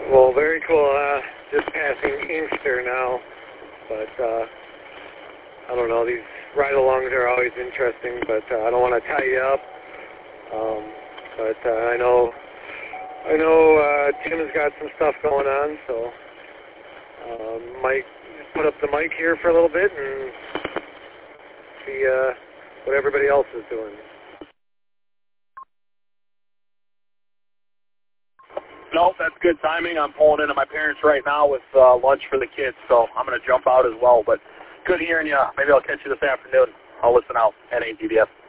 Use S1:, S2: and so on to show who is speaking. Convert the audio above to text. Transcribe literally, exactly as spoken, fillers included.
S1: Well, very cool. Uh, just passing Inkster now, but uh, I don't know. These ride-alongs are always interesting, but uh, I don't want to tie you up. Um, but uh, I know, I know uh, Tim's got some stuff going on, so uh, might put up the mic here for a little bit and see uh, what everybody else is doing.
S2: No, that's good timing. I'm pulling into my parents right now with uh, lunch for the kids, so I'm going to jump out as well. But good hearing you. Maybe I'll catch you this afternoon. I'll listen out at A T D S.